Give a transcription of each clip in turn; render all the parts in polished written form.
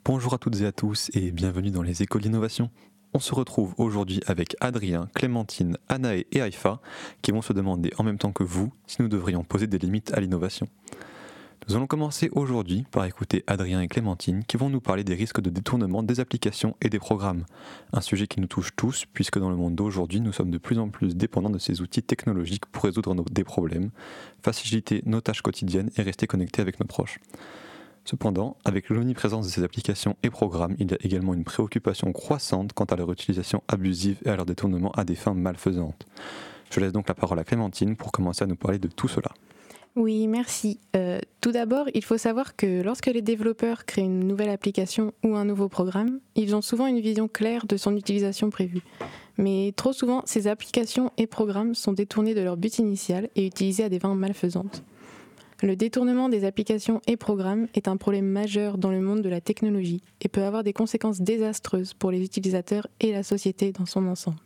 Bonjour à toutes et à tous et bienvenue dans les écoles d'innovation. On se retrouve aujourd'hui avec Adrien, Clémentine, Anaé et Haïfa qui vont se demander en même temps que vous si nous devrions poser des limites à l'innovation. Nous allons commencer aujourd'hui par écouter Adrien et Clémentine qui vont nous parler des risques de détournement des applications et des programmes. Un sujet qui nous touche tous puisque dans le monde d'aujourd'hui nous sommes de plus en plus dépendants de ces outils technologiques pour résoudre des problèmes, faciliter nos tâches quotidiennes et rester connectés avec nos proches. Cependant, avec l'omniprésence de ces applications et programmes, il y a également une préoccupation croissante quant à leur utilisation abusive et à leur détournement à des fins malfaisantes. Je laisse donc la parole à Clémentine pour commencer à nous parler de tout cela. Oui, merci. Tout d'abord, il faut savoir que lorsque les développeurs créent une nouvelle application ou un nouveau programme, ils ont souvent une vision claire de son utilisation prévue. Mais trop souvent, ces applications et programmes sont détournés de leur but initial et utilisés à des fins malfaisantes. Le détournement des applications et programmes est un problème majeur dans le monde de la technologie et peut avoir des conséquences désastreuses pour les utilisateurs et la société dans son ensemble.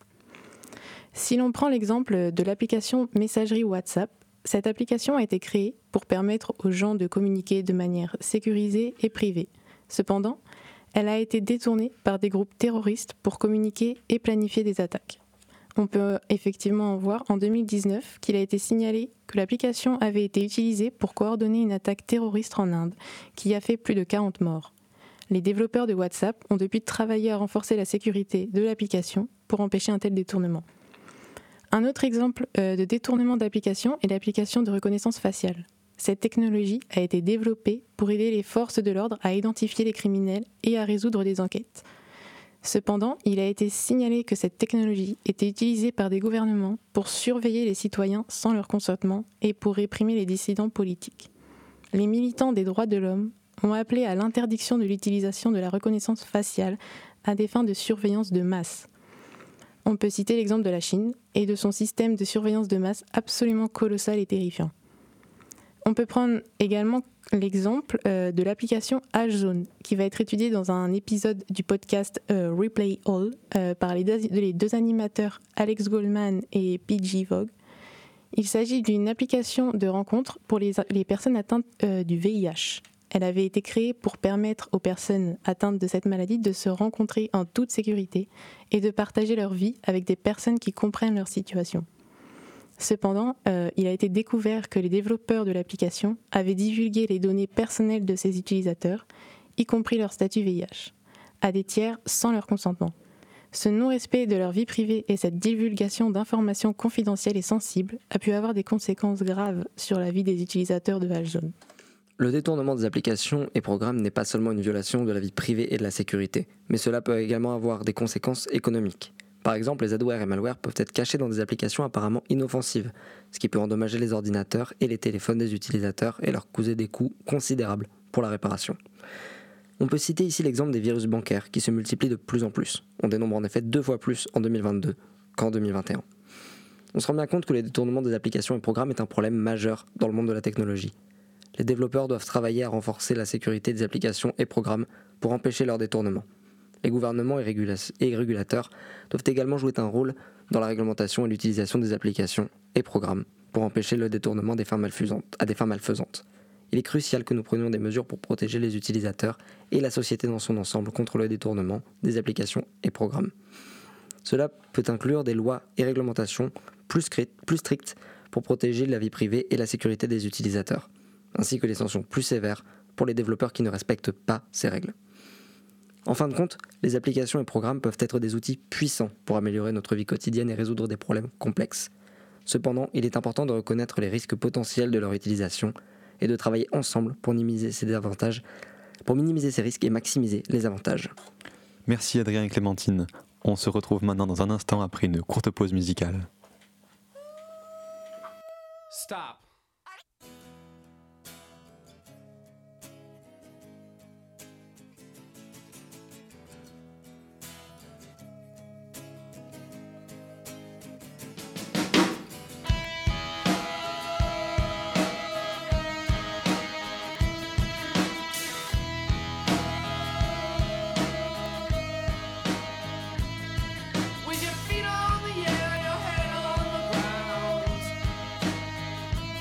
Si l'on prend l'exemple de l'application Messagerie WhatsApp, cette application a été créée pour permettre aux gens de communiquer de manière sécurisée et privée. Cependant, elle a été détournée par des groupes terroristes pour communiquer et planifier des attaques. On peut effectivement voir en 2019 qu'il a été signalé que l'application avait été utilisée pour coordonner une attaque terroriste en Inde, qui a fait plus de 40 morts. Les développeurs de WhatsApp ont depuis travaillé à renforcer la sécurité de l'application pour empêcher un tel détournement. Un autre exemple de détournement d'application est l'application de reconnaissance faciale. Cette technologie a été développée pour aider les forces de l'ordre à identifier les criminels et à résoudre des enquêtes. Cependant, il a été signalé que cette technologie était utilisée par des gouvernements pour surveiller les citoyens sans leur consentement et pour réprimer les dissidents politiques. Les militants des droits de l'homme ont appelé à l'interdiction de l'utilisation de la reconnaissance faciale à des fins de surveillance de masse. On peut citer l'exemple de la Chine et de son système de surveillance de masse absolument colossal et terrifiant. On peut prendre également l'exemple de l'application HZone, qui va être étudiée dans un épisode du podcast Replay All par les deux animateurs Alex Goldman et PG Vogue. Il s'agit d'une application de rencontre pour les personnes atteintes du VIH. Elle avait été créée pour permettre aux personnes atteintes de cette maladie de se rencontrer en toute sécurité et de partager leur vie avec des personnes qui comprennent leur situation. Cependant, il a été découvert que les développeurs de l'application avaient divulgué les données personnelles de ces utilisateurs, y compris leur statut VIH, à des tiers sans leur consentement. Ce non-respect de leur vie privée et cette divulgation d'informations confidentielles et sensibles a pu avoir des conséquences graves sur la vie des utilisateurs de HZone. Le détournement des applications et programmes n'est pas seulement une violation de la vie privée et de la sécurité, mais cela peut également avoir des conséquences économiques. Par exemple, les adwares et malwares peuvent être cachés dans des applications apparemment inoffensives, ce qui peut endommager les ordinateurs et les téléphones des utilisateurs et leur causer des coûts considérables pour la réparation. On peut citer ici l'exemple des virus bancaires qui se multiplient de plus en plus. On dénombre en effet 2 fois plus en 2022 qu'en 2021. On se rend bien compte que le détournement des applications et programmes est un problème majeur dans le monde de la technologie. Les développeurs doivent travailler à renforcer la sécurité des applications et programmes pour empêcher leur détournement. Les gouvernements et régulateurs doivent également jouer un rôle dans la réglementation et l'utilisation des applications et programmes pour empêcher le détournement à des fins malfaisantes. Il est crucial que nous prenions des mesures pour protéger les utilisateurs et la société dans son ensemble contre le détournement des applications et programmes. Cela peut inclure des lois et réglementations plus strictes pour protéger la vie privée et la sécurité des utilisateurs, ainsi que des sanctions plus sévères pour les développeurs qui ne respectent pas ces règles. En fin de compte, les applications et programmes peuvent être des outils puissants pour améliorer notre vie quotidienne et résoudre des problèmes complexes. Cependant, il est important de reconnaître les risques potentiels de leur utilisation et de travailler ensemble pour minimiser ces risques et maximiser les avantages. Merci Adrien et Clémentine. On se retrouve maintenant dans un instant après une courte pause musicale. Stop. With your feet on the air, your head on the ground.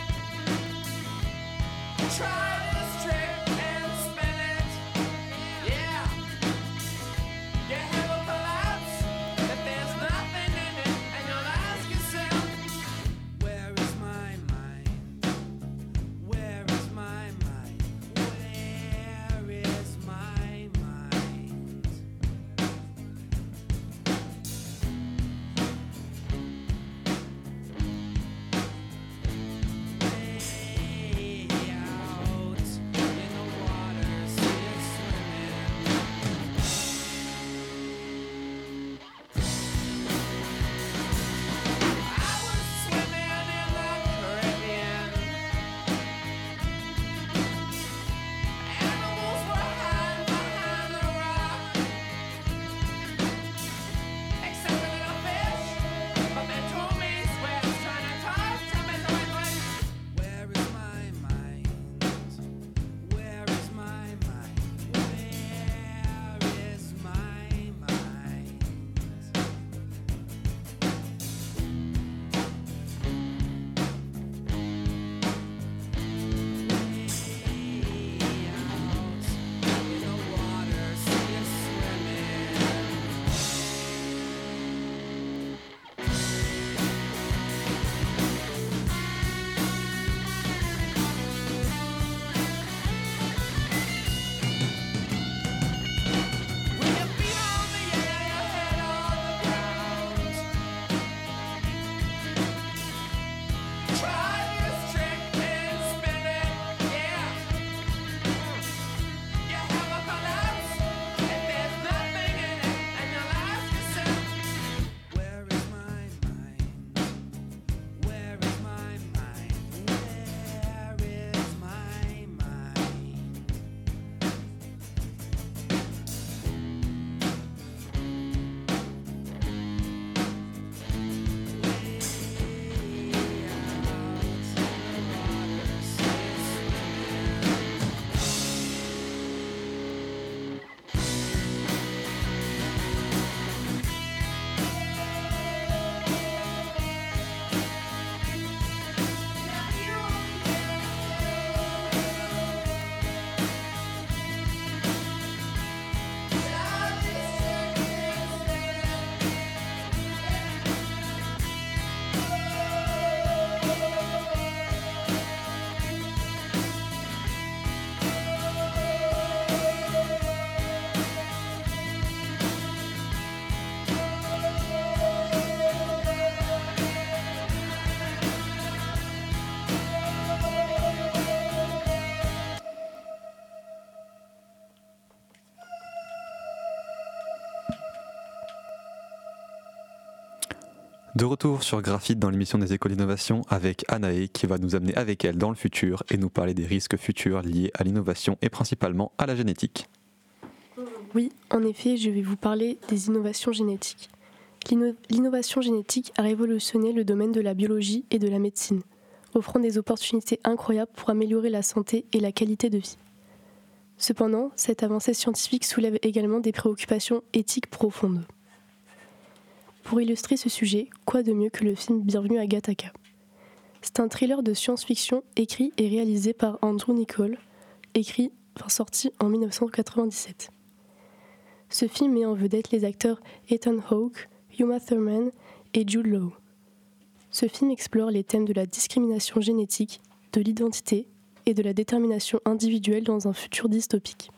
De retour sur Graphite dans l'émission des écoles d'innovation avec Anaé qui va nous amener avec elle dans le futur et nous parler des risques futurs liés à l'innovation et principalement à la génétique. Oui, en effet, je vais vous parler des innovations génétiques. L'innovation génétique a révolutionné le domaine de la biologie et de la médecine, offrant des opportunités incroyables pour améliorer la santé et la qualité de vie. Cependant, cette avancée scientifique soulève également des préoccupations éthiques profondes. Pour illustrer ce sujet, quoi de mieux que le film Bienvenue à Gattaca. C'est un thriller de science-fiction écrit et réalisé par Andrew Niccol, sorti en 1997. Ce film met en vedette les acteurs Ethan Hawke, Uma Thurman et Jude Law. Ce film explore les thèmes de la discrimination génétique, de l'identité et de la détermination individuelle dans un futur dystopique.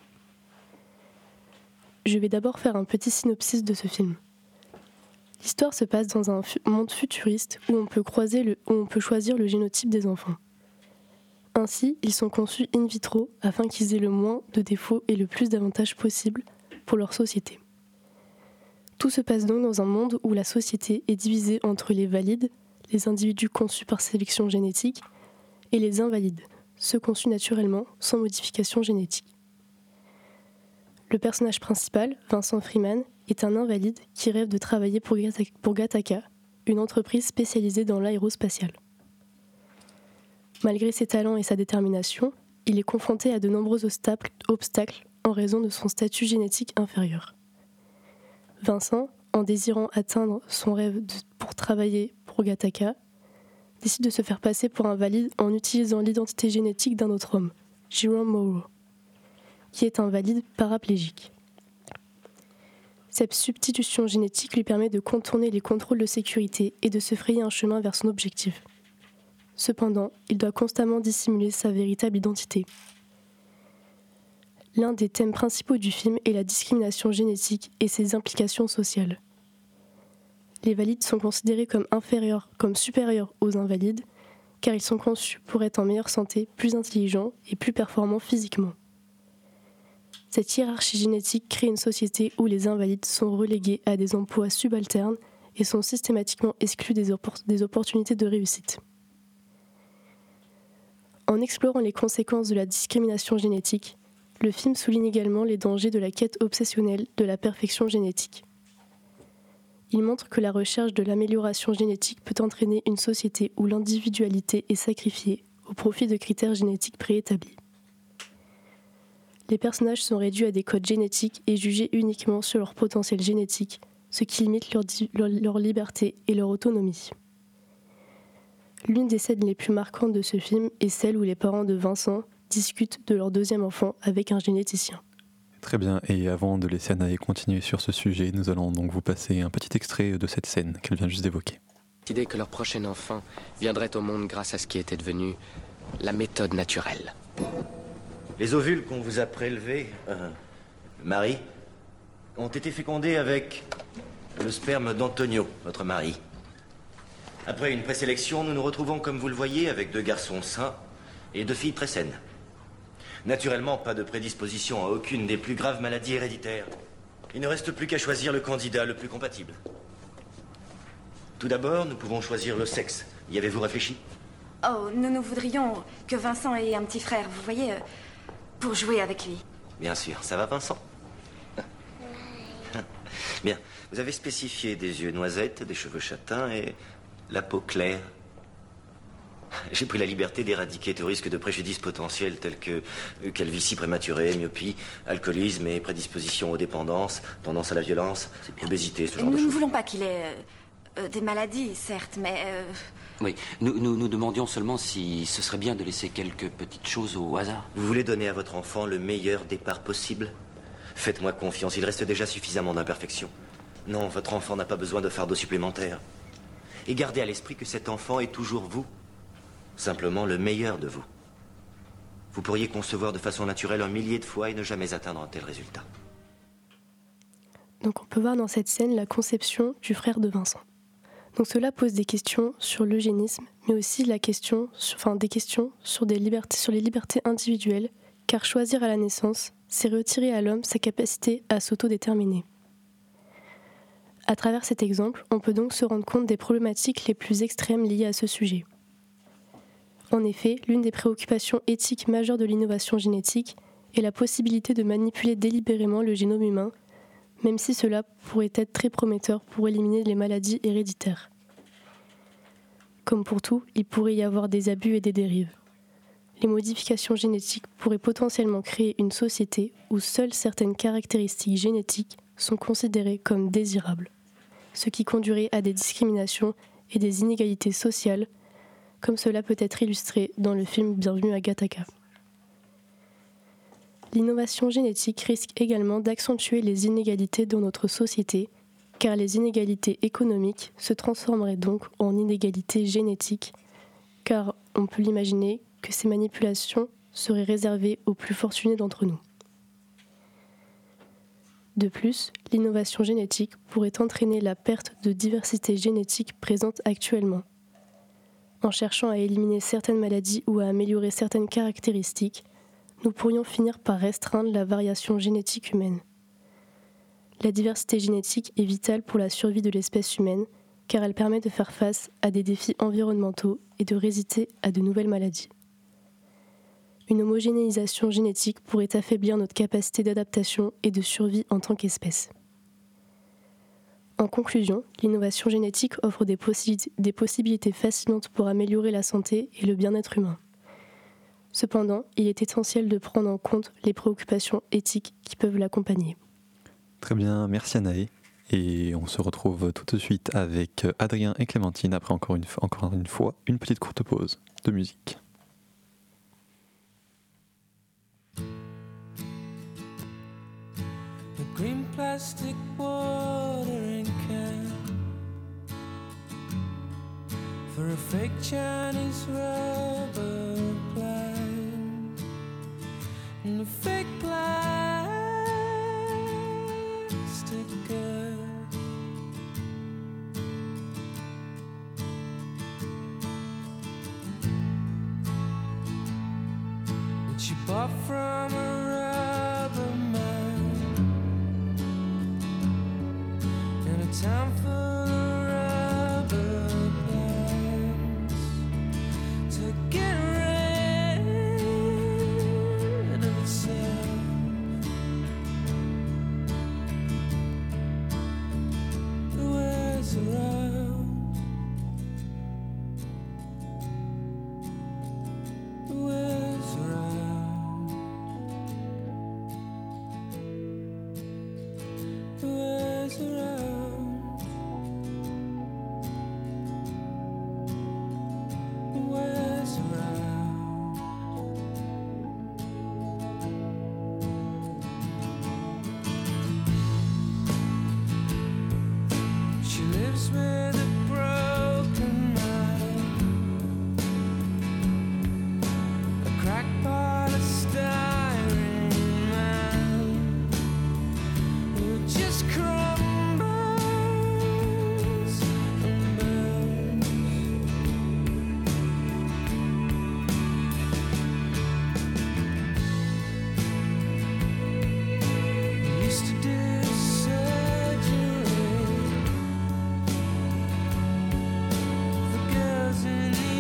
Je vais d'abord faire un petit synopsis de ce film. L'histoire se passe dans un monde futuriste où on peut choisir le génotype des enfants. Ainsi, ils sont conçus in vitro afin qu'ils aient le moins de défauts et le plus d'avantages possible pour leur société. Tout se passe donc dans un monde où la société est divisée entre les valides, les individus conçus par sélection génétique, et les invalides, ceux conçus naturellement sans modification génétique. Le personnage principal, Vincent Freeman, est un invalide qui rêve de travailler pour Gattaca, une entreprise spécialisée dans l'aérospatial. Malgré ses talents et sa détermination, il est confronté à de nombreux obstacles en raison de son statut génétique inférieur. Vincent, en désirant atteindre son rêve pour travailler pour Gattaca, décide de se faire passer pour un valide en utilisant l'identité génétique d'un autre homme, Jerome Morrow, qui est un valide paraplégique. Cette substitution génétique lui permet de contourner les contrôles de sécurité et de se frayer un chemin vers son objectif. Cependant, il doit constamment dissimuler sa véritable identité. L'un des thèmes principaux du film est la discrimination génétique et ses implications sociales. Les valides sont considérés comme supérieurs aux invalides, car ils sont conçus pour être en meilleure santé, plus intelligents et plus performants physiquement. Cette hiérarchie génétique crée une société où les invalides sont relégués à des emplois subalternes et sont systématiquement exclus des opportunités de réussite. En explorant les conséquences de la discrimination génétique, le film souligne également les dangers de la quête obsessionnelle de la perfection génétique. Il montre que la recherche de l'amélioration génétique peut entraîner une société où l'individualité est sacrifiée au profit de critères génétiques préétablis. Les personnages sont réduits à des codes génétiques et jugés uniquement sur leur potentiel génétique, ce qui limite leur liberté et leur autonomie. L'une des scènes les plus marquantes de ce film est celle où les parents de Vincent discutent de leur deuxième enfant avec un généticien. Très bien, et avant de laisser Anaé continuer sur ce sujet, nous allons donc vous passer un petit extrait de cette scène qu'elle vient juste d'évoquer. L'idée que leur prochain enfant viendrait au monde grâce à ce qui était devenu la méthode naturelle. Les ovules qu'on vous a prélevés, Marie, ont été fécondés avec le sperme d'Antonio, votre mari. Après une présélection, nous nous retrouvons, comme vous le voyez, avec 2 garçons sains et 2 filles très saines. Naturellement, pas de prédisposition à aucune des plus graves maladies héréditaires. Il ne reste plus qu'à choisir le candidat le plus compatible. Tout d'abord, nous pouvons choisir le sexe. Y avez-vous réfléchi? Oh, nous voudrions que Vincent ait un petit frère, vous voyez, pour jouer avec lui. Bien sûr. Ça va, Vincent? Bien. Vous avez spécifié des yeux noisettes, des cheveux châtains et la peau claire. J'ai pris la liberté d'éradiquer tout risque de préjudice potentiel tels que calvitie prématurée, myopie, alcoolisme et prédisposition aux dépendances, tendance à la violence, obésité, ce genre de choses. Nous ne voulons pas qu'il ait des maladies, certes, mais... Oui, nous demandions seulement si ce serait bien de laisser quelques petites choses au hasard. Vous voulez donner à votre enfant le meilleur départ possible? Faites-moi confiance, il reste déjà suffisamment d'imperfections. Non, votre enfant n'a pas besoin de fardeau supplémentaire. Et gardez à l'esprit que cet enfant est toujours vous. Simplement le meilleur de vous. Vous pourriez concevoir de façon naturelle 1 millier de fois et ne jamais atteindre un tel résultat. Donc on peut voir dans cette scène la conception du frère de Vincent. Donc cela pose des questions sur l'eugénisme, mais aussi des questions sur les libertés individuelles, car choisir à la naissance, c'est retirer à l'homme sa capacité à s'autodéterminer. À travers cet exemple, on peut donc se rendre compte des problématiques les plus extrêmes liées à ce sujet. En effet, l'une des préoccupations éthiques majeures de l'innovation génétique est la possibilité de manipuler délibérément le génome humain, même si cela pourrait être très prometteur pour éliminer les maladies héréditaires. Comme pour tout, il pourrait y avoir des abus et des dérives. Les modifications génétiques pourraient potentiellement créer une société où seules certaines caractéristiques génétiques sont considérées comme désirables, ce qui conduirait à des discriminations et des inégalités sociales, comme cela peut être illustré dans le film Bienvenue à Gattaca. L'innovation génétique risque également d'accentuer les inégalités dans notre société, car les inégalités économiques se transformeraient donc en inégalités génétiques, car on peut l'imaginer que ces manipulations seraient réservées aux plus fortunés d'entre nous. De plus, l'innovation génétique pourrait entraîner la perte de diversité génétique présente actuellement. En cherchant à éliminer certaines maladies ou à améliorer certaines caractéristiques, nous pourrions finir par restreindre la variation génétique humaine. La diversité génétique est vitale pour la survie de l'espèce humaine, car elle permet de faire face à des défis environnementaux et de résister à de nouvelles maladies. Une homogénéisation génétique pourrait affaiblir notre capacité d'adaptation et de survie en tant qu'espèce. En conclusion, l'innovation génétique offre des possibilités fascinantes pour améliorer la santé et le bien-être humain. Cependant, il est essentiel de prendre en compte les préoccupations éthiques qui peuvent l'accompagner. Très bien, merci Anaé. Et on se retrouve tout de suite avec Adrien et Clémentine après encore une fois une petite courte pause de musique. The green plastic watering can for a fake Chinese rubber plant and a fake plastic girl. Which you bought from a rubber man in a town full of rubber plants to get rid of itself. It wears around. It wears around. It wears around. It wears around. She lives with a broken mind, a cracked polystyrene man who just crumbles and burns. Used to do surgery for girls in the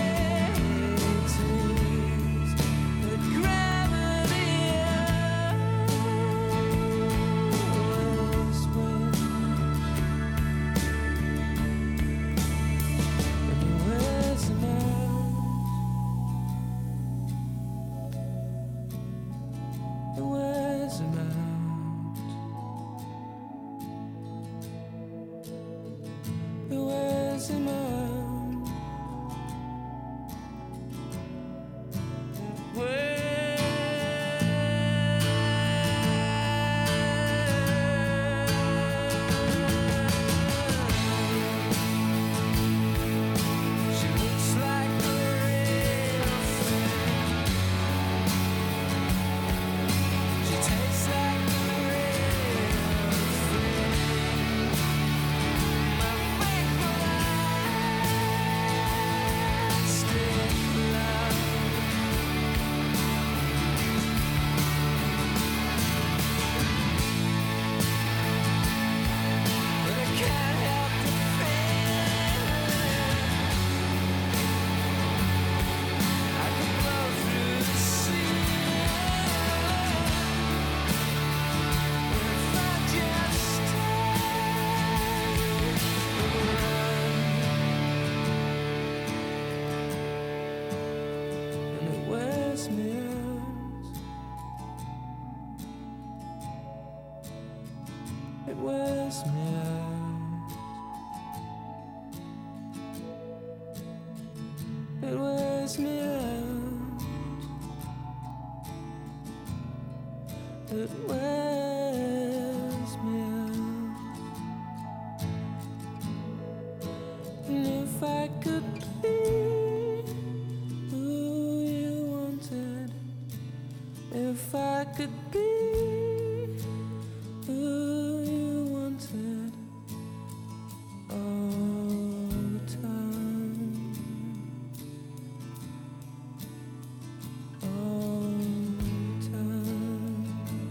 80s, but gravity always wins. And it wears them out. It wears them out. It wears them out. She looks like a real thing. She tastes like a real thing. My fake life. It wears me out. It wears me out. It wears me out. And if I could be who you wanted, if I could be who you wanted all the time, all the time.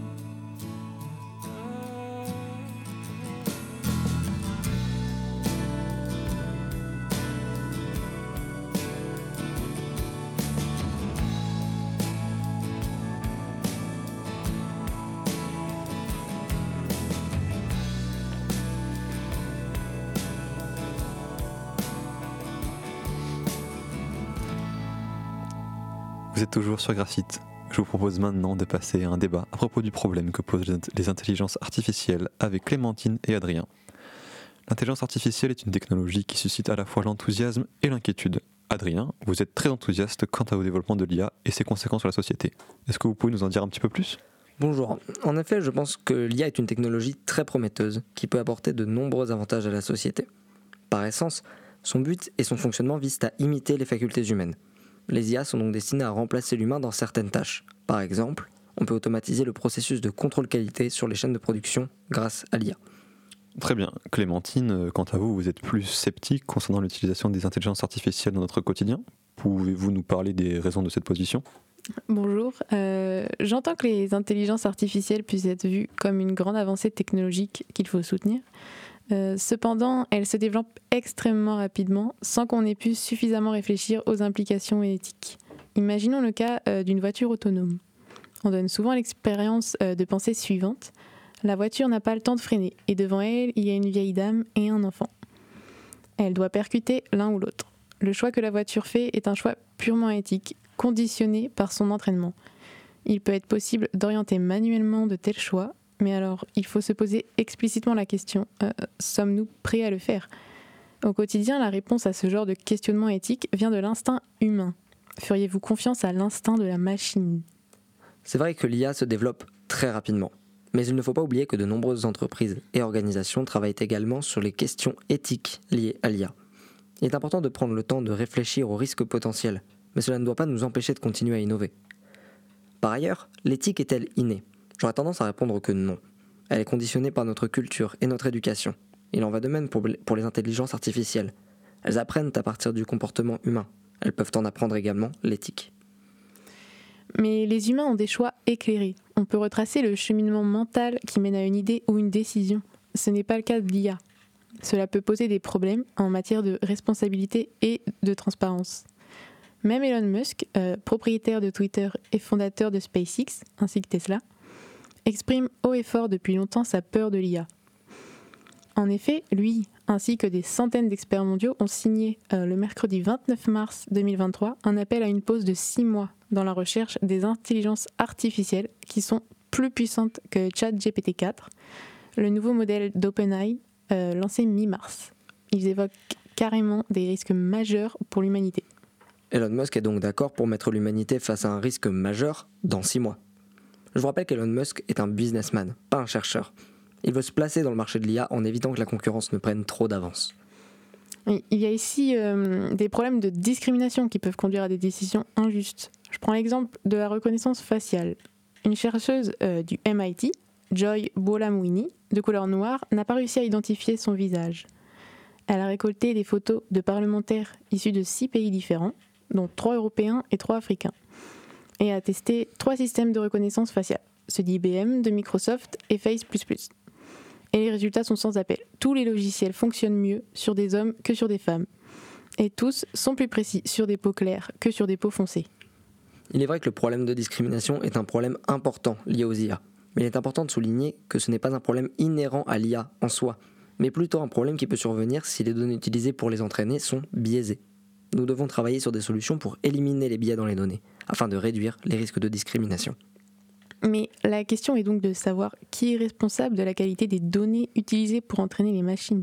Vous êtes toujours sur Graphite. Je vous propose maintenant de passer à un débat à propos du problème que posent les intelligences artificielles avec Clémentine et Adrien. L'intelligence artificielle est une technologie qui suscite à la fois l'enthousiasme et l'inquiétude. Adrien, vous êtes très enthousiaste quant au développement de l'IA et ses conséquences sur la société. Est-ce que vous pouvez nous en dire un petit peu plus ? Bonjour. En effet, je pense que l'IA est une technologie très prometteuse qui peut apporter de nombreux avantages à la société. Par essence, son but et son fonctionnement visent à imiter les facultés humaines. Les IA sont donc destinées à remplacer l'humain dans certaines tâches. Par exemple, on peut automatiser le processus de contrôle qualité sur les chaînes de production grâce à l'IA. Très bien. Clémentine, quant à vous, vous êtes plus sceptique concernant l'utilisation des intelligences artificielles dans notre quotidien. Pouvez-vous nous parler des raisons de cette position ? Bonjour, j'entends que les intelligences artificielles puissent être vues comme une grande avancée technologique qu'il faut soutenir. Cependant, elles se développent extrêmement rapidement sans qu'on ait pu suffisamment réfléchir aux implications éthiques. Imaginons le cas d'une voiture autonome. On donne souvent l'expérience de pensée suivante. La voiture n'a pas le temps de freiner et devant elle, il y a une vieille dame et un enfant. Elle doit percuter l'un ou l'autre. Le choix que la voiture fait est un choix purement éthique, conditionné par son entraînement. Il peut être possible d'orienter manuellement de tels choix, mais alors il faut se poser explicitement la question, sommes-nous prêts à le faire ? Au quotidien, la réponse à ce genre de questionnement éthique vient de l'instinct humain. Feriez-vous confiance à l'instinct de la machine ? C'est vrai que l'IA se développe très rapidement, mais il ne faut pas oublier que de nombreuses entreprises et organisations travaillent également sur les questions éthiques liées à l'IA. Il est important de prendre le temps de réfléchir aux risques potentiels, mais cela ne doit pas nous empêcher de continuer à innover. Par ailleurs, l'éthique est-elle innée ? J'aurais tendance à répondre que non. Elle est conditionnée par notre culture et notre éducation. Il en va de même pour les intelligences artificielles. Elles apprennent à partir du comportement humain. Elles peuvent en apprendre également l'éthique. Mais les humains ont des choix éclairés. On peut retracer le cheminement mental qui mène à une idée ou une décision. Ce n'est pas le cas de l'IA. Cela peut poser des problèmes en matière de responsabilité et de transparence. Même Elon Musk, propriétaire de Twitter et fondateur de SpaceX, ainsi que Tesla, exprime haut et fort depuis longtemps sa peur de l'IA. En effet, lui, ainsi que des centaines d'experts mondiaux, ont signé le mercredi 29 mars 2023 un appel à une pause de 6 mois dans la recherche des intelligences artificielles qui sont plus puissantes que ChatGPT-4, le nouveau modèle d'OpenAI lancé mi-mars. Ils évoquent carrément des risques majeurs pour l'humanité. Elon Musk est donc d'accord pour mettre l'humanité face à un risque majeur dans 6 mois. Je vous rappelle qu'Elon Musk est un businessman, pas un chercheur. Il veut se placer dans le marché de l'IA en évitant que la concurrence ne prenne trop d'avance. Il y a ici des problèmes de discrimination qui peuvent conduire à des décisions injustes. Je prends l'exemple de la reconnaissance faciale. Une chercheuse du MIT, Joy Buolamwini, de couleur noire, n'a pas réussi à identifier son visage. Elle a récolté des photos de parlementaires issus de 6 pays différents, dont 3 Européens et 3 Africains, et a testé 3 systèmes de reconnaissance faciale, ceux d'IBM, de Microsoft et Face++. Et les résultats sont sans appel. Tous les logiciels fonctionnent mieux sur des hommes que sur des femmes. Et tous sont plus précis sur des peaux claires que sur des peaux foncées. Il est vrai que le problème de discrimination est un problème important lié aux IA. Mais il est important de souligner que ce n'est pas un problème inhérent à l'IA en soi, mais plutôt un problème qui peut survenir si les données utilisées pour les entraîner sont biaisées. Nous devons travailler sur des solutions pour éliminer les biais dans les données, afin de réduire les risques de discrimination. Mais la question est donc de savoir qui est responsable de la qualité des données utilisées pour entraîner les machines.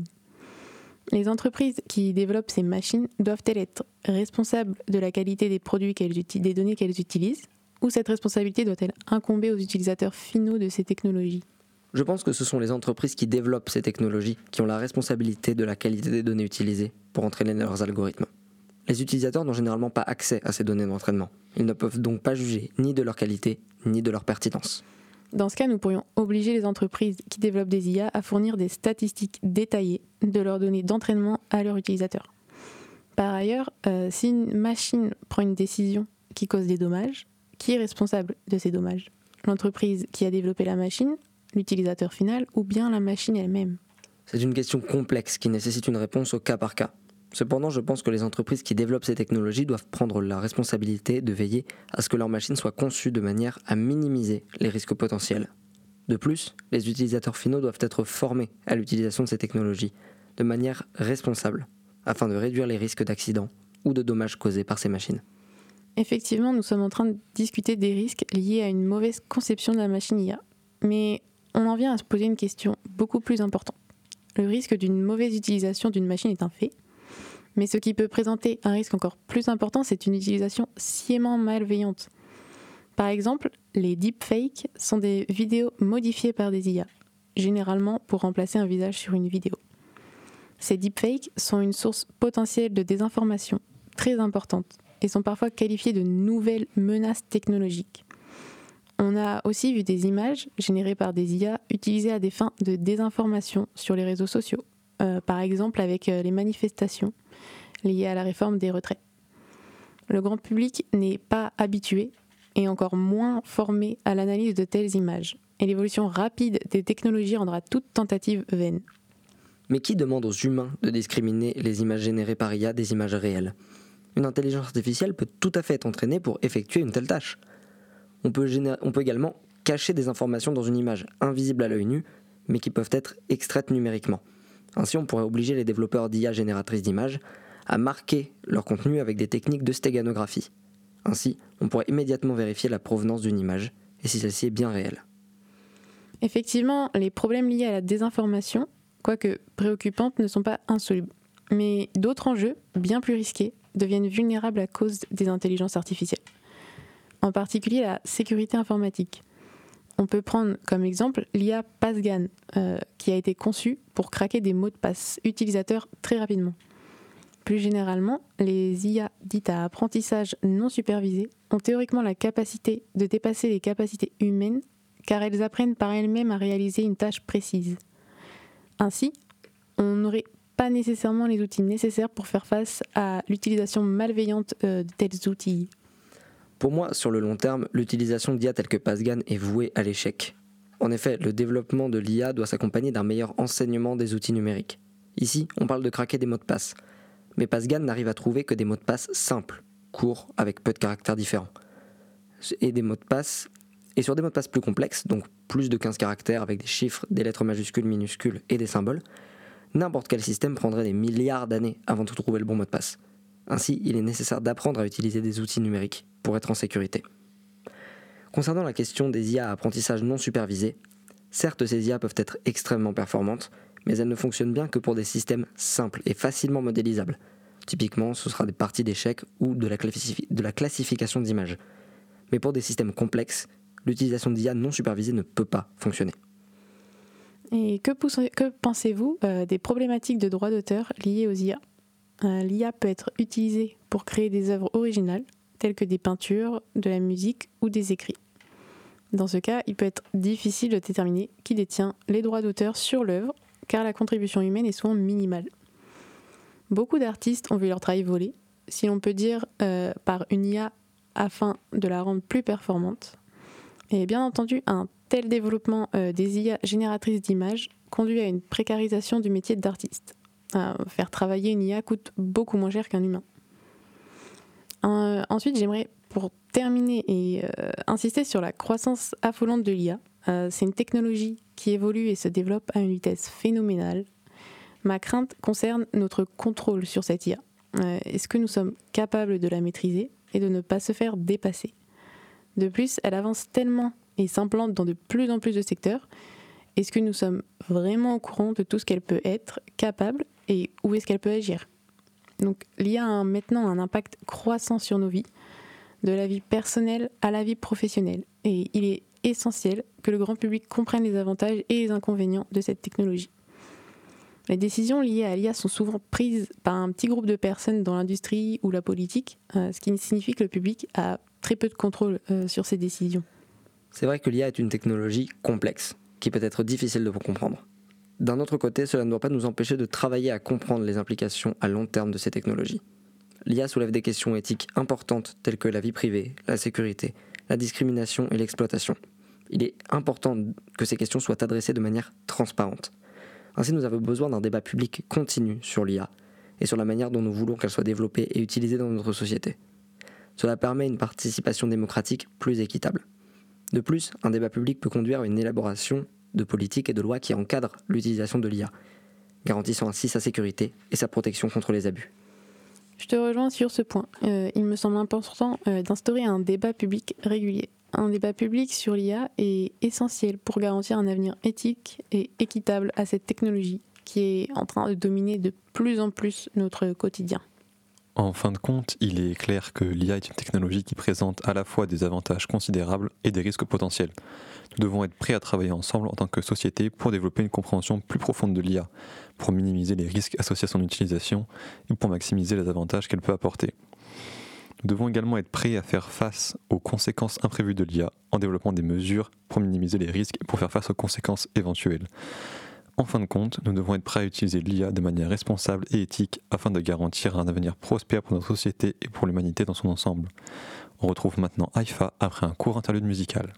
Les entreprises qui développent ces machines doivent-elles être responsables de la qualité des produits des données qu'elles utilisent, ou cette responsabilité doit-elle incomber aux utilisateurs finaux de ces technologies ? Je pense que ce sont les entreprises qui développent ces technologies qui ont la responsabilité de la qualité des données utilisées pour entraîner leurs algorithmes. Les utilisateurs n'ont généralement pas accès à ces données d'entraînement. Ils ne peuvent donc pas juger ni de leur qualité, ni de leur pertinence. Dans ce cas, nous pourrions obliger les entreprises qui développent des IA à fournir des statistiques détaillées de leurs données d'entraînement à leurs utilisateurs. Par ailleurs, si une machine prend une décision qui cause des dommages, qui est responsable de ces dommages ? L'entreprise qui a développé la machine, l'utilisateur final ou bien la machine elle-même ? C'est une question complexe qui nécessite une réponse au cas par cas. Cependant, je pense que les entreprises qui développent ces technologies doivent prendre la responsabilité de veiller à ce que leurs machines soient conçues de manière à minimiser les risques potentiels. De plus, les utilisateurs finaux doivent être formés à l'utilisation de ces technologies de manière responsable, afin de réduire les risques d'accidents ou de dommages causés par ces machines. Effectivement, nous sommes en train de discuter des risques liés à une mauvaise conception de la machine IA. Mais on en vient à se poser une question beaucoup plus importante. Le risque d'une mauvaise utilisation d'une machine est un fait. Mais ce qui peut présenter un risque encore plus important, c'est une utilisation sciemment malveillante. Par exemple, les deepfakes sont des vidéos modifiées par des IA, généralement pour remplacer un visage sur une vidéo. Ces deepfakes sont une source potentielle de désinformation très importante et sont parfois qualifiées de nouvelles menaces technologiques. On a aussi vu des images générées par des IA utilisées à des fins de désinformation sur les réseaux sociaux, par exemple avec les manifestations liées à la réforme des retraites. Le grand public n'est pas habitué et encore moins formé à l'analyse de telles images, et l'évolution rapide des technologies rendra toute tentative vaine. Mais qui demande aux humains de discriminer les images générées par IA des images réelles ? Une intelligence artificielle peut tout à fait être entraînée pour effectuer une telle tâche. On peut également cacher des informations dans une image invisible à l'œil nu, mais qui peuvent être extraites numériquement. Ainsi, on pourrait obliger les développeurs d'IA génératrices d'images à marquer leur contenu avec des techniques de stéganographie. Ainsi, on pourrait immédiatement vérifier la provenance d'une image et si celle-ci est bien réelle. Effectivement, les problèmes liés à la désinformation, quoique préoccupantes, ne sont pas insolubles. Mais d'autres enjeux, bien plus risqués, deviennent vulnérables à cause des intelligences artificielles. En particulier la sécurité informatique. On peut prendre comme exemple l'IA PassGAN, qui a été conçue pour craquer des mots de passe utilisateurs très rapidement. Plus généralement, les IA dites à apprentissage non supervisé ont théoriquement la capacité de dépasser les capacités humaines car elles apprennent par elles-mêmes à réaliser une tâche précise. Ainsi, on n'aurait pas nécessairement les outils nécessaires pour faire face à l'utilisation malveillante de tels outils. Pour moi, sur le long terme, l'utilisation d'IA telle que PassGAN est vouée à l'échec. En effet, le développement de l'IA doit s'accompagner d'un meilleur enseignement des outils numériques. Ici, on parle de craquer des mots de passe. Mais PassGAN n'arrive à trouver que des mots de passe simples, courts, avec peu de caractères différents. Et sur des mots de passe plus complexes, donc plus de 15 caractères avec des chiffres, des lettres majuscules, minuscules et des symboles, n'importe quel système prendrait des milliards d'années avant de trouver le bon mot de passe. Ainsi, il est nécessaire d'apprendre à utiliser des outils numériques pour être en sécurité. Concernant la question des IA à apprentissage non supervisé, certes ces IA peuvent être extrêmement performantes, mais elles ne fonctionnent bien que pour des systèmes simples et facilement modélisables. Typiquement, ce sera des parties d'échecs ou de la classification d'images. Mais pour des systèmes complexes, l'utilisation d'IA non supervisée ne peut pas fonctionner. Et que pensez-vous des problématiques de droits d'auteur liées aux IA ? L'IA peut être utilisée pour créer des œuvres originales, telles que des peintures, de la musique ou des écrits. Dans ce cas, il peut être difficile de déterminer qui détient les droits d'auteur sur l'œuvre, car la contribution humaine est souvent minimale. Beaucoup d'artistes ont vu leur travail volé, si l'on peut dire par une IA afin de la rendre plus performante. Et bien entendu, un tel développement des IA génératrices d'images conduit à une précarisation du métier d'artiste. Faire travailler une IA coûte beaucoup moins cher qu'un humain. Ensuite, j'aimerais, pour terminer, insister sur la croissance affolante de l'IA. C'est une technologie qui évolue et se développe à une vitesse phénoménale. Ma crainte concerne notre contrôle sur cette IA. Est-ce que nous sommes capables de la maîtriser et de ne pas se faire dépasser ? De plus, elle avance tellement et s'implante dans de plus en plus de secteurs. Est-ce que nous sommes vraiment au courant de tout ce qu'elle peut être capable et où est-ce qu'elle peut agir ? Donc l'IA a maintenant un impact croissant sur nos vies, de la vie personnelle à la vie professionnelle. Et il est essentiel que le grand public comprenne les avantages et les inconvénients de cette technologie. Les décisions liées à l'IA sont souvent prises par un petit groupe de personnes dans l'industrie ou la politique, ce qui signifie que le public a très peu de contrôle sur ces décisions. C'est vrai que l'IA est une technologie complexe, qui peut être difficile de comprendre. D'un autre côté, cela ne doit pas nous empêcher de travailler à comprendre les implications à long terme de ces technologies. L'IA soulève des questions éthiques importantes telles que la vie privée, la sécurité, la discrimination et l'exploitation. Il est important que ces questions soient adressées de manière transparente. Ainsi, nous avons besoin d'un débat public continu sur l'IA et sur la manière dont nous voulons qu'elle soit développée et utilisée dans notre société. Cela permet une participation démocratique plus équitable. De plus, un débat public peut conduire à une élaboration de politiques et de lois qui encadrent l'utilisation de l'IA, garantissant ainsi sa sécurité et sa protection contre les abus. Je te rejoins sur ce point. Il me semble important d'instaurer un débat public régulier. Un débat public sur l'IA est essentiel pour garantir un avenir éthique et équitable à cette technologie qui est en train de dominer de plus en plus notre quotidien. En fin de compte, il est clair que l'IA est une technologie qui présente à la fois des avantages considérables et des risques potentiels. Nous devons être prêts à travailler ensemble en tant que société pour développer une compréhension plus profonde de l'IA, pour minimiser les risques associés à son utilisation et pour maximiser les avantages qu'elle peut apporter. Nous devons également être prêts à faire face aux conséquences imprévues de l'IA en développant des mesures pour minimiser les risques et pour faire face aux conséquences éventuelles. En fin de compte, nous devons être prêts à utiliser l'IA de manière responsable et éthique afin de garantir un avenir prospère pour notre société et pour l'humanité dans son ensemble. On retrouve maintenant Haïfa après un court interlude musical.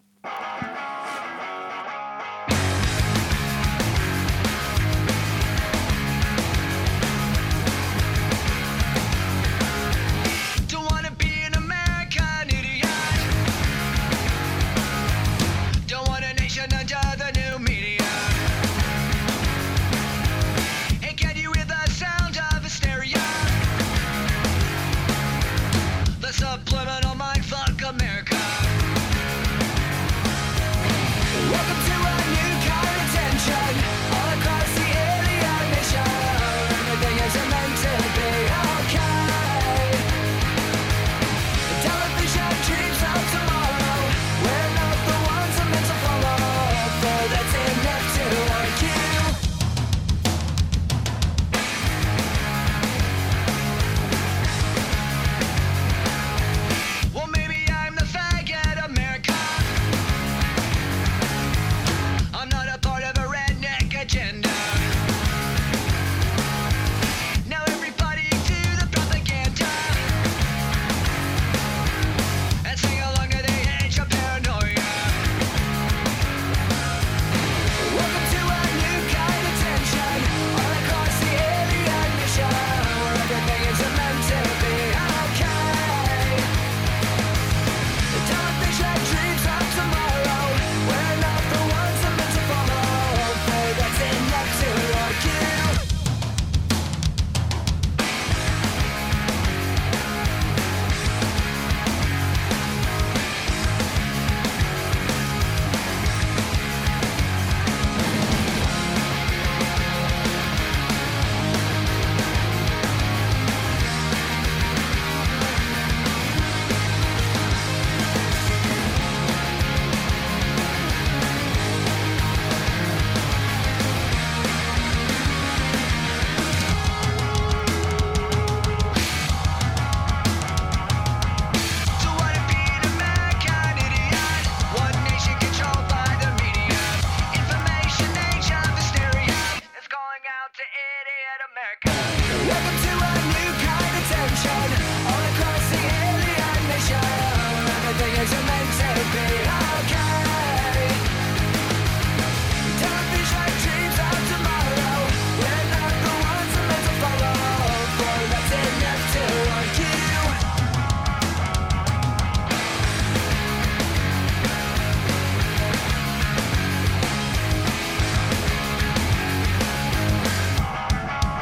Subliminal mindfuck America.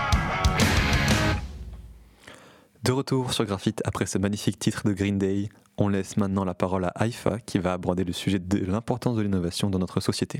De retour sur Graphite après ce magnifique titre de Green Day, On laisse maintenant la parole à Haïfa qui va aborder le sujet de l'importance de l'innovation dans notre société.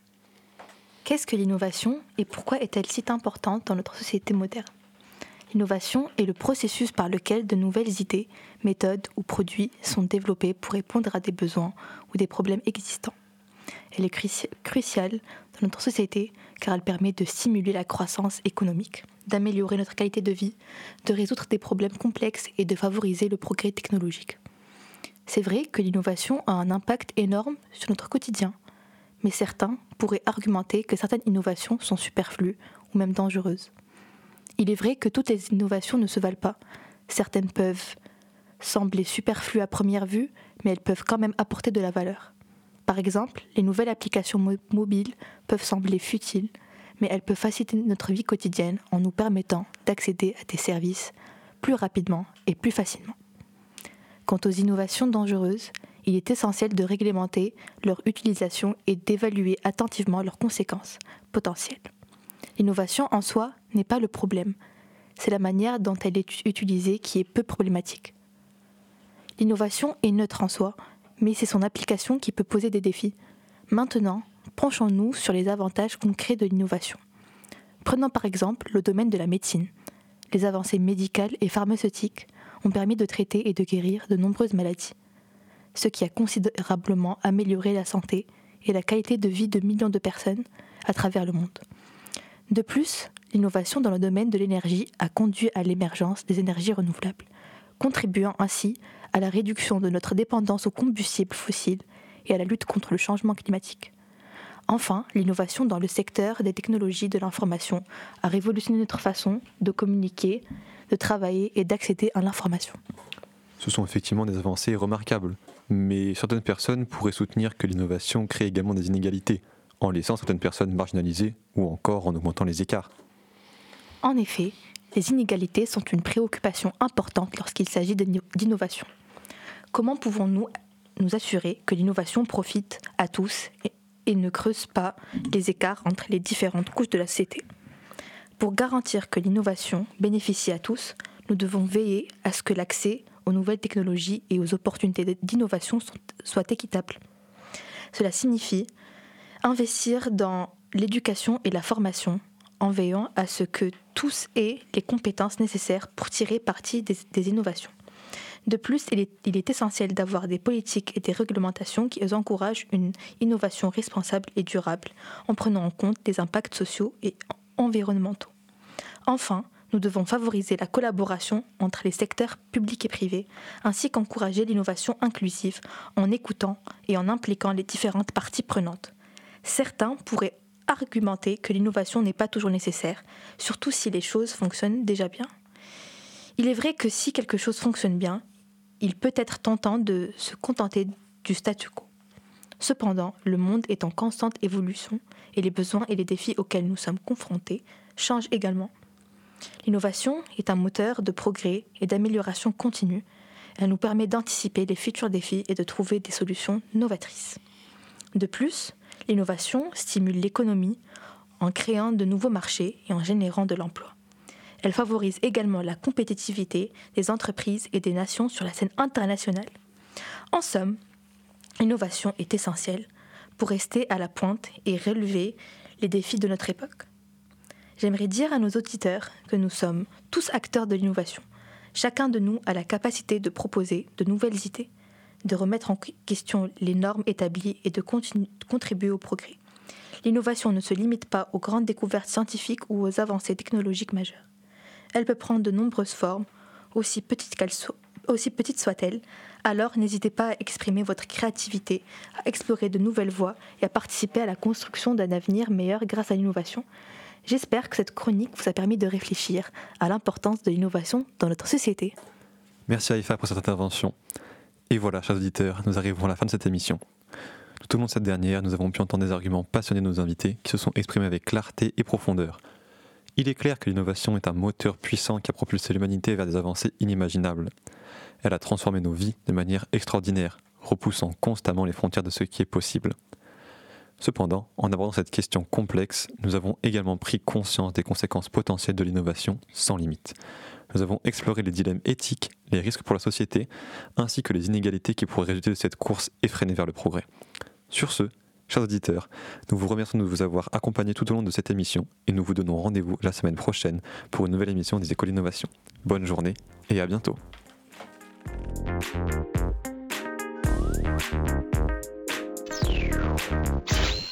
Qu'est-ce que l'innovation et pourquoi est-elle si importante dans notre société moderne ? L'innovation est le processus par lequel de nouvelles idées, méthodes ou produits sont développés pour répondre à des besoins ou des problèmes existants. Elle est cruciale dans notre société car elle permet de stimuler la croissance économique, d'améliorer notre qualité de vie, de résoudre des problèmes complexes et de favoriser le progrès technologique. C'est vrai que l'innovation a un impact énorme sur notre quotidien, mais certains pourraient argumenter que certaines innovations sont superflues ou même dangereuses. Il est vrai que toutes les innovations ne se valent pas. Certaines peuvent sembler superflues à première vue, mais elles peuvent quand même apporter de la valeur. Par exemple, les nouvelles applications mobiles peuvent sembler futiles, mais elles peuvent faciliter notre vie quotidienne en nous permettant d'accéder à des services plus rapidement et plus facilement. Quant aux innovations dangereuses, il est essentiel de réglementer leur utilisation et d'évaluer attentivement leurs conséquences potentielles. L'innovation en soi n'est pas le problème, c'est la manière dont elle est utilisée qui est peu problématique. L'innovation est neutre en soi, mais c'est son application qui peut poser des défis. Maintenant, penchons-nous sur les avantages concrets de l'innovation. Prenons par exemple le domaine de la médecine. Les avancées médicales et pharmaceutiques ont permis de traiter et de guérir de nombreuses maladies, ce qui a considérablement amélioré la santé et la qualité de vie de millions de personnes à travers le monde. De plus, l'innovation dans le domaine de l'énergie a conduit à l'émergence des énergies renouvelables, contribuant ainsi à la réduction de notre dépendance aux combustibles fossiles et à la lutte contre le changement climatique. Enfin, l'innovation dans le secteur des technologies de l'information a révolutionné notre façon de communiquer, de travailler et d'accéder à l'information. Ce sont effectivement des avancées remarquables, mais certaines personnes pourraient soutenir que l'innovation crée également des inégalités, en laissant certaines personnes marginalisées ou encore en augmentant les écarts. En effet, les inégalités sont une préoccupation importante lorsqu'il s'agit d'innovation. Comment pouvons-nous nous assurer que l'innovation profite à tous et ne creuse pas les écarts entre les différentes couches de la société ? Pour garantir que l'innovation bénéficie à tous, nous devons veiller à ce que l'accès aux nouvelles technologies et aux opportunités d'innovation soit équitable. Cela signifie investir dans l'éducation et la formation en veillant à ce que tous aient les compétences nécessaires pour tirer parti des innovations. De plus, il est essentiel d'avoir des politiques et des réglementations qui encouragent une innovation responsable et durable en prenant en compte les impacts sociaux et environnementaux. Enfin, nous devons favoriser la collaboration entre les secteurs publics et privés, ainsi qu'encourager l'innovation inclusive en écoutant et en impliquant les différentes parties prenantes. Certains pourraient argumenter que l'innovation n'est pas toujours nécessaire, surtout si les choses fonctionnent déjà bien. Il est vrai que si quelque chose fonctionne bien, il peut être tentant de se contenter du statu quo. Cependant, le monde est en constante évolution et les besoins et les défis auxquels nous sommes confrontés changent également. L'innovation est un moteur de progrès et d'amélioration continue. Elle nous permet d'anticiper les futurs défis et de trouver des solutions novatrices. De plus, l'innovation stimule l'économie en créant de nouveaux marchés et en générant de l'emploi. Elle favorise également la compétitivité des entreprises et des nations sur la scène internationale. En somme, l'innovation est essentielle pour rester à la pointe et relever les défis de notre époque. J'aimerais dire à nos auditeurs que nous sommes tous acteurs de l'innovation. Chacun de nous a la capacité de proposer de nouvelles idées, de remettre en question les normes établies et de contribuer au progrès. L'innovation ne se limite pas aux grandes découvertes scientifiques ou aux avancées technologiques majeures. Elle peut prendre de nombreuses formes, aussi petites soient-elles. Alors n'hésitez pas à exprimer votre créativité, à explorer de nouvelles voies et à participer à la construction d'un avenir meilleur grâce à l'innovation. J'espère que cette chronique vous a permis de réfléchir à l'importance de l'innovation dans notre société. Merci Haïfa pour cette intervention. Et voilà, chers auditeurs, nous arrivons à la fin de cette émission. Tout au long de cette dernière, nous avons pu entendre des arguments passionnés de nos invités qui se sont exprimés avec clarté et profondeur. Il est clair que l'innovation est un moteur puissant qui a propulsé l'humanité vers des avancées inimaginables. Elle a transformé nos vies de manière extraordinaire, repoussant constamment les frontières de ce qui est possible. Cependant, en abordant cette question complexe, nous avons également pris conscience des conséquences potentielles de l'innovation sans limite. Nous avons exploré les dilemmes éthiques, les risques pour la société, ainsi que les inégalités qui pourraient résulter de cette course effrénée vers le progrès. Sur ce, chers auditeurs, nous vous remercions de vous avoir accompagnés tout au long de cette émission et nous vous donnons rendez-vous la semaine prochaine pour une nouvelle émission des Écoles d'Innovation. Bonne journée et à bientôt. Thank you.